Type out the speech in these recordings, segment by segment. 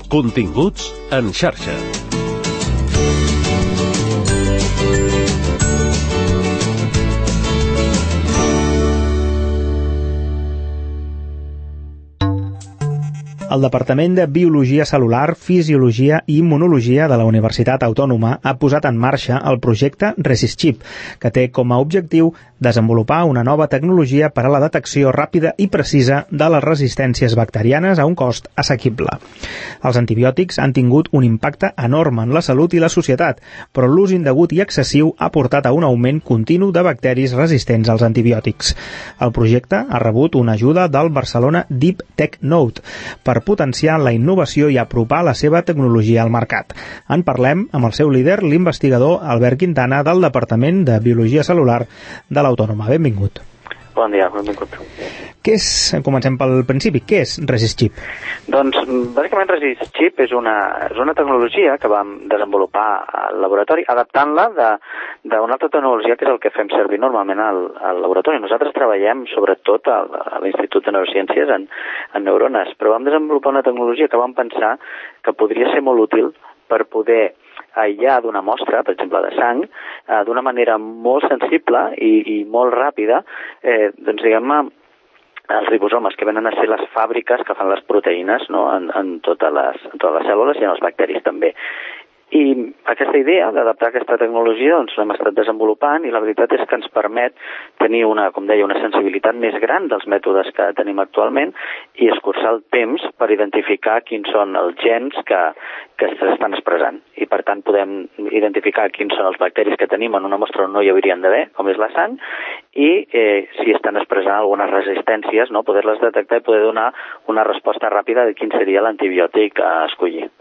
Continguts en xarxa. El Departament de Biologia Cel·lular, Fisiologia i Immunologia de la Universitat Autònoma ha posat en marxa el projecte ResistChip, que té com a objectiu desenvolupar una nova tecnologia per a la detecció ràpida i precisa de les resistències bacterianes a un cost assequible. Els antibiòtics han tingut un impacte enorme en la salut i la societat, però l'ús indegut i excessiu ha portat a un augment continu de bacteris resistents als antibiòtics. El projecte ha rebut una ajuda del Barcelona Deep Tech Node per potenciar la innovació i apropar la seva tecnologia al mercat. En parlem amb el seu líder, l'investigador Albert Quintana, del Departament de Biologia Cel·lular de l'Autònoma. Benvingut. Bon dia, benvingut. Comencem pel principi. Què és ResistChip? Doncs, bàsicament, ResistChip és una tecnologia que vam desenvolupar al laboratori, adaptant-la d'una altra tecnologia que és el que fem servir normalment al laboratori. Nosaltres treballem, sobretot, a l'Institut de Neurociències en neurones, però vam desenvolupar una tecnologia que vam pensar que podria ser molt útil per poder aïllar d'una mostra, per exemple de sang, d'una manera molt sensible i molt ràpida, doncs diguem-ne, els ribosomes, que venen a ser les fàbriques que fan les proteïnes, no? en totes les cèl·lules i en els bacteris també. I aquesta idea d'adaptar aquesta tecnologia doncs l'hem estat desenvolupant i la veritat és que ens permet tenir una sensibilitat més gran dels mètodes que tenim actualment i escurçar el temps per identificar quins són els gens que s'estan expressant. I per tant podem identificar quins són els bacteris que tenim en una mostra on no hi haurien d'haver, com és la sang, i si estan expressant algunes resistències, no? Poder-les detectar i poder donar una resposta ràpida de quin seria l'antibiòtic a escollir.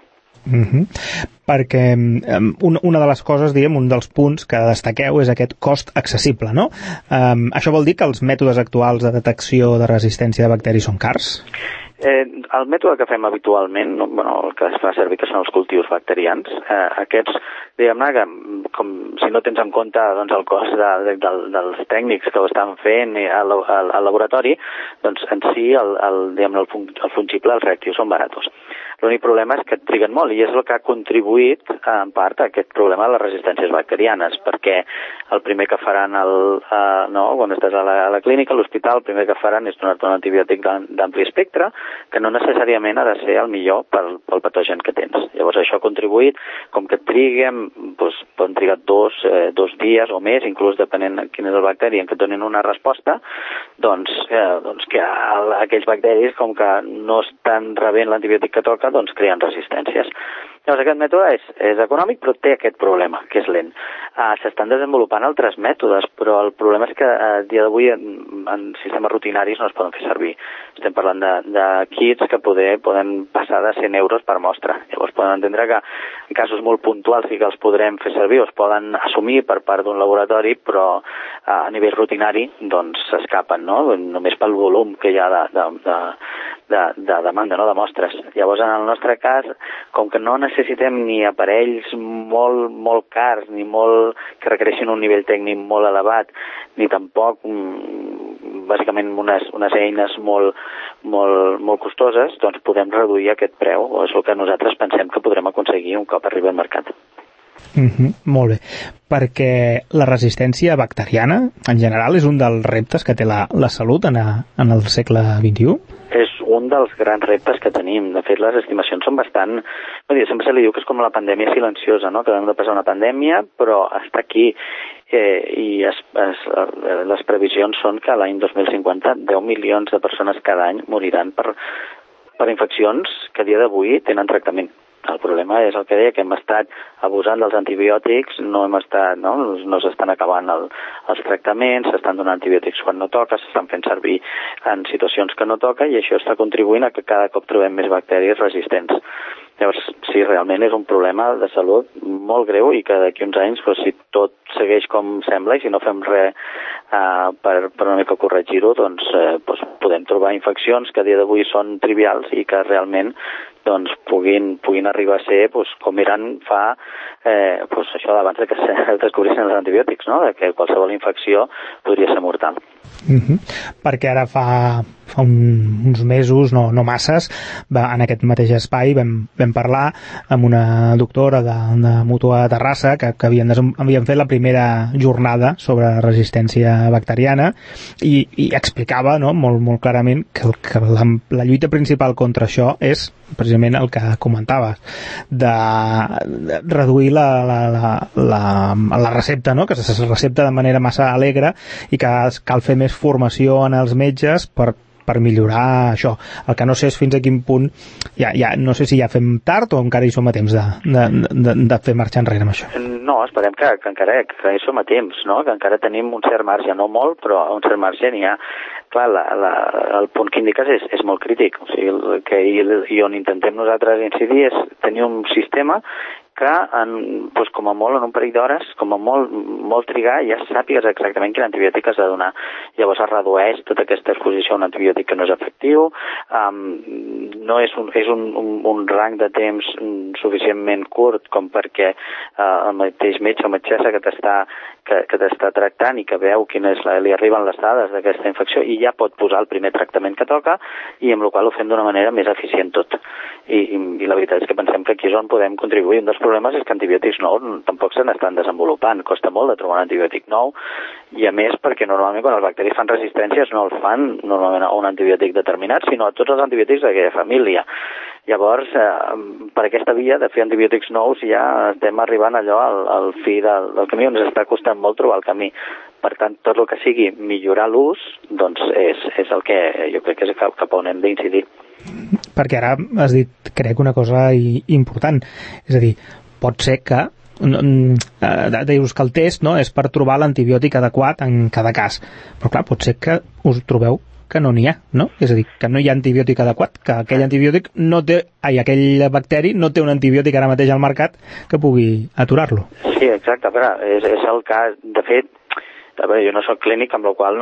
Perquè una de les coses, un dels punts que destaqueu és aquest cost accessible, no? Això vol dir que els mètodes actuals de detecció de resistència de bacteris són cars? El mètode que fem habitualment, el que es fa servir, que són els cultius bacterians, aquests, diguem-ne, que si no tens en compte el cost dels tècnics que ho estan fent al laboratori, doncs en si el fungible, els reactius són baratos. L'únic problema és que triguen molt i és el que ha contribuït en part a aquest problema de les resistències bacterianes, perquè el primer que faran quan estàs a la clínica, a l'hospital, el primer que faran és donar-te un antibiòtic d'ampli espectre, que no necessàriament ha de ser el millor pel patogen que tens. Llavors això ha contribuït, com que triguem, poden trigar dos dies o més, inclús depenent de quin és el bacteri en què donin una resposta, doncs que aquells bacteris, com que no estan rebent l'antibiòtic que toca, doncs creen resistències. Llavors aquest mètode és econòmic, però té aquest problema, que és lent. S'estan desenvolupant altres mètodes, però el problema és que a dia d'avui en sistemes rutinaris no es poden fer servir. Estem parlant de kits que poden passar de 100 euros per mostra. Llavors poden entendre que en casos molt puntuals sí que els podrem fer servir o es poden assumir per part d'un laboratori, però a nivell rutinari doncs s'escapen, no? Només pel volum que hi ha de demanda, no? De mostres. Llavors, en el nostre cas, com que no necessitem ni aparells molt, molt cars, ni que requereixin un nivell tècnic molt elevat, ni tampoc bàsicament unes eines molt, molt, molt costoses, doncs podem reduir aquest preu, o és el que nosaltres pensem que podrem aconseguir un cop arribi al mercat. Molt bé, perquè la resistència bacteriana en general és un dels reptes que té la salut en el segle XXI? És un dels grans reptes que tenim. De fet, les estimacions són bastant... Sempre se li diu que és com la pandèmia silenciosa, no? Que hem de passar una pandèmia, però està aquí i les previsions són que l'any 2050 10 milions de persones cada any moriran per infeccions que a dia d'avui tenen tractament. El problema és el que deia, que hem estat abusant dels antibiòtics, no s'estan acabant els tractaments, s'estan donant antibiòtics quan no toca, s'estan fent servir en situacions que no toca i això està contribuint a que cada cop trobem més bacteris resistents. Llavors, sí, realment és un problema de salut molt greu i que d'aquí uns anys, si tot segueix com sembla i si no fem res per una mica corregir-ho, doncs podem trobar infeccions que a dia d'avui són trivials i que realment doncs, puguin arribar a ser com eren fa això d'abans que es descobrissin els antibiòtics, no? Que qualsevol infecció podria ser mortal. Perquè ara fa uns mesos, no masses, en aquest mateix espai vam parlar amb una doctora de Mútua de Terrassa que havien fet la primera jornada sobre resistència bacteriana i explicava, no, molt clarament que la lluita principal contra això és precisament el que comentaves, de reduir la recepta, no? Que es recepta de manera massa alegre i que cal fer més formació en els metges per millorar això. El que no sé és fins a quin punt ja no sé si ja fem tard o encara hi som a temps de fer marxa enrere amb això. No, esperem que encara hi som a temps, no? Que encara tenim un cert marge, no molt, però un cert marge n'hi ha. Clar, el punt que indiques és molt crític, o sigui, i on intentem nosaltres incidir és tenir un sistema que com a molt en un parell d'hores, com a molt trigar, ja sàpigues exactament quin antibiòtic has de donar. Llavors es redueix tota aquesta exposició a un antibiòtic que no és efectiu, no és un rang de temps suficientment curt com perquè el mateix metge o metgessa que t'està tractant i que veu li arriben les dades d'aquesta infecció i ja pot posar el primer tractament que toca i amb la qual ho fem d'una manera més eficient tot. I la veritat és que pensem que aquí és on podem contribuir. Un dels problemes és que antibiòtics nous tampoc se n'estan desenvolupant. Costa molt de trobar un antibiòtic nou i a més perquè normalment quan els bacteris fan resistències no el fan normalment a un antibiòtic determinat, sinó a tots els antibiòtics d'aquella família. Llavors, per aquesta via de fer antibiòtics nous ja estem arribant allò al fi del camí on ens està costant molt trobar el camí. Per tant, tot el que sigui millorar l'ús, doncs és el que jo crec que és cap on hem d'incidir. Perquè ara has dit, crec, una cosa important. És a dir, pot ser que dius que el test, no, és per trobar l'antibiòtic adequat en cada cas. Però clar, pot ser que us trobeu que no n'hi ha, no? És a dir, que no hi ha antibiòtic adequat, que aquell antibiòtic aquell bacteri no té un antibiòtic ara mateix al mercat que pugui aturar-lo. Sí, exacte, però és el cas, de fet, jo no soc clínic, amb la qual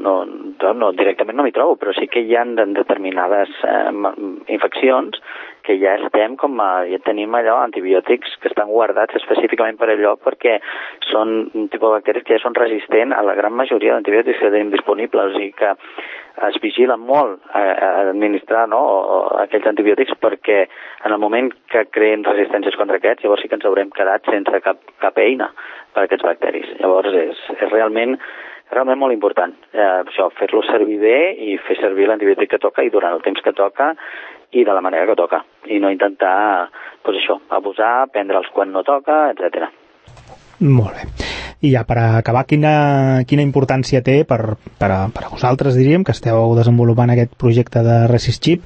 no directament no m'hi trobo, però sí que hi ha determinades infeccions que ja ja tenim allò, antibiòtics que estan guardats específicament per allò perquè són un tipus de bacteris que ja són resistents a la gran majoria d'antibiòtics que tenim disponibles i que es vigilen molt a administrar aquells antibiòtics perquè en el moment que creen resistències contra aquests, llavors sí que ens haurem quedat sense cap eina per a aquests bacteris. Llavors és realment molt important això, fer-lo servir bé i fer servir l'antibiòtic que toca i durant el temps que toca i de la manera que toca i no intentar, abusar, prendre'ls quan no toca, etc. Molt bé. I ja per acabar, quina importància té per a vosaltres, diríem, que esteu desenvolupant aquest projecte de ResistChip,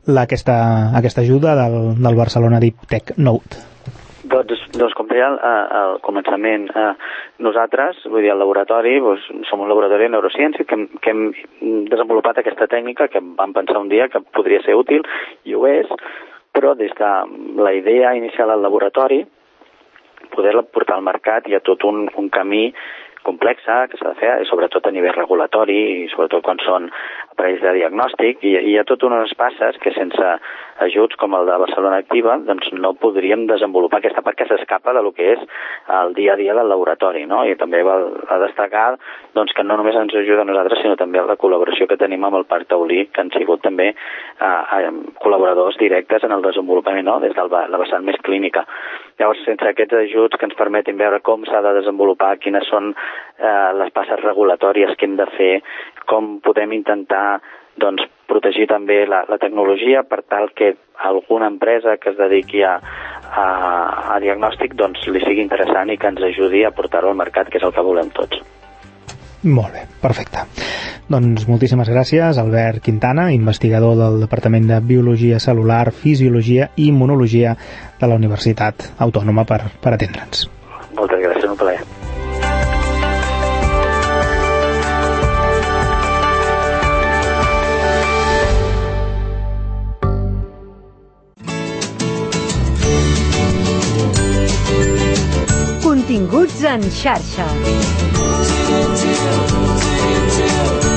aquesta ajuda del Barcelona Deep Tech Note? Doncs com deia al començament, nosaltres, vull dir, al laboratori, som un laboratori de neurociència que hem desenvolupat aquesta tècnica que vam pensar un dia que podria ser útil, i ho és, però des de la idea inicial al laboratori, poder-la portar al mercat hi ha tot un camí complex que s'ha de fer, sobretot a nivell regulatori i sobretot quan són aparells de diagnòstic, i hi ha tot unes passes que sense ajuts com el de Barcelona Activa doncs no podríem desenvolupar aquesta part que s'escapa de lo que és el dia a dia del laboratori, no? I també val a destacar doncs, que no només ens ajuda a nosaltres sinó també la col·laboració que tenim amb el Parc Taulí, que han sigut també col·laboradors directes en el desenvolupament, no? Des de la vessant més clínica. Llavors, sense aquests ajuts que ens permetin veure com s'ha de desenvolupar, quines són les passes regulatòries que hem de fer, com podem intentar doncs, protegir també la tecnologia per tal que alguna empresa que es dediqui a diagnòstic doncs, li sigui interessant i que ens ajudi a portar-ho al mercat, que és el que volem tots. Molt bé, perfecte. Doncs moltíssimes gràcies, Albert Quintana, investigador del Departament de Biologia Cel·lular, Fisiologia i Immunologia de la Universitat Autònoma per atendre'ns. Moltes gràcies, un plaer. Continguts en xarxa.